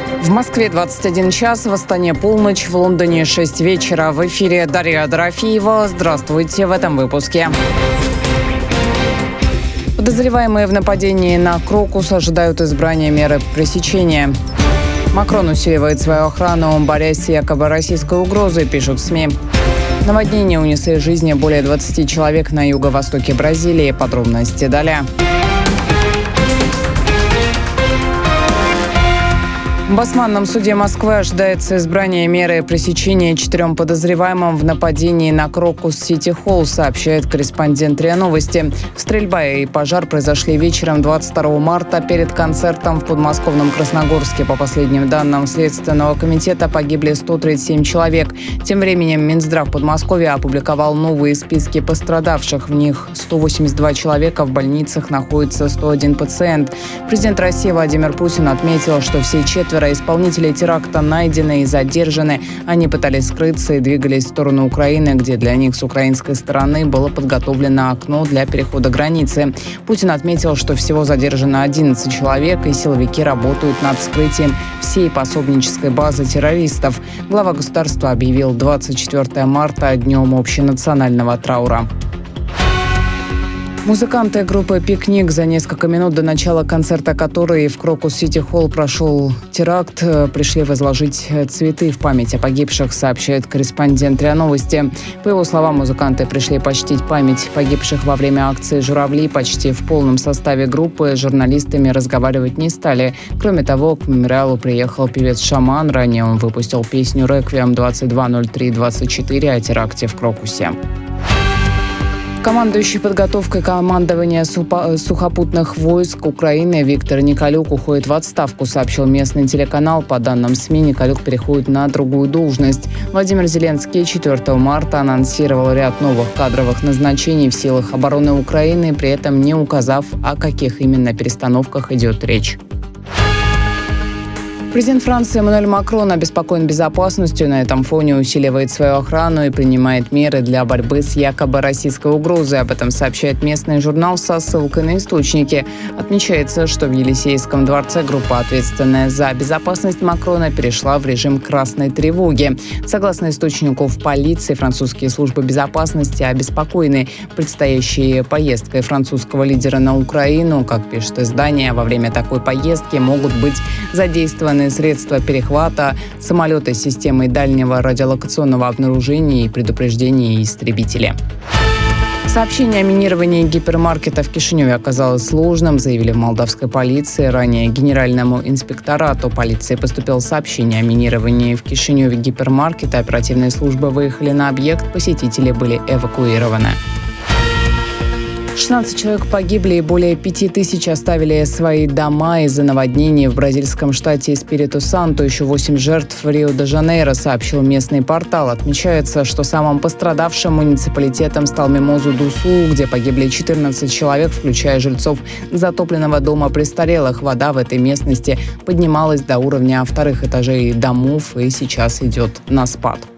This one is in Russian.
В Москве 21 час, в Астане полночь, в Лондоне 6 вечера. В эфире Дарья Дорофеева. Здравствуйте в этом выпуске. Подозреваемые в нападении на Крокус ожидают избрания меры пресечения. Макрон усиливает свою охрану, борясь с якобы российской угрозой, пишут СМИ. Наводнение унесли жизни более 20 человек на юго-востоке Бразилии. Подробности далее. В Басманном суде Москвы ожидается избрание меры пресечения 4 подозреваемым в нападении на Крокус Сити Холл, сообщает корреспондент РИА Новости. Стрельба и пожар произошли вечером 22 марта перед концертом в подмосковном Красногорске. По последним данным Следственного комитета погибли 137 человек. Тем временем Минздрав Подмосковья опубликовал новые списки пострадавших. В них 182 человека, в больницах находится 101 пациент. Президент России Владимир Путин отметил, что все четверо исполнителей теракта найдены и задержаны. Они пытались скрыться и двигались в сторону Украины, где для них с украинской стороны было подготовлено окно для перехода границы. Путин отметил, что всего задержано 11 человек, и силовики работают над вскрытием всей пособнической базы террористов. Глава государства объявил 24 марта днем общенационального траура. Музыканты группы «Пикник», за несколько минут до начала концерта которой в Крокус Сити Холл прошел теракт, пришли возложить цветы в память о погибших, сообщает корреспондент РИА Новости. По его словам, музыканты пришли почтить память погибших во время акции «Журавли». Почти в полном составе группы с журналистами разговаривать не стали. Кроме того, к мемориалу приехал певец «Шаман». Ранее он выпустил песню «Реквием» 22.03.24 о теракте в Крокусе. Командующий подготовкой командования сухопутных войск Украины Виктор Николюк уходит в отставку, сообщил местный телеканал. По данным СМИ, Николюк переходит на другую должность. Владимир Зеленский 4 марта анонсировал ряд новых кадровых назначений в силах обороны Украины, при этом не указав, о каких именно перестановках идет речь. Президент Франции Эммануэль Макрон обеспокоен безопасностью. На этом фоне усиливает свою охрану и принимает меры для борьбы с якобы российской угрозой. Об этом сообщает местный журнал со ссылкой на источники. Отмечается, что в Елисейском дворце группа, ответственная за безопасность Макрона, перешла в режим красной тревоги. Согласно источнику в полиции, французские службы безопасности обеспокоены предстоящей поездкой французского лидера на Украину. Как пишет издание, во время такой поездки могут быть задействованы средства перехвата, самолеты с системой дальнего радиолокационного обнаружения и предупреждения и истребители. Сообщение о минировании гипермаркета в Кишиневе оказалось сложным, заявили в молдавской полиции. Ранее Генеральному инспекторату полиции поступило сообщение о минировании в Кишиневе гипермаркета. Оперативные службы выехали на объект, посетители были эвакуированы. 16 человек погибли и более 5000 оставили свои дома из-за наводнений в бразильском штате Эспириту-Санту. Еще 8 жертв в Рио-де-Жанейро, сообщил местный портал. Отмечается, что самым пострадавшим муниципалитетом стал Мимозу-ду-Сул, где погибли 14 человек, включая жильцов затопленного дома престарелых. Вода в этой местности поднималась до уровня вторых этажей домов и сейчас идет на спад.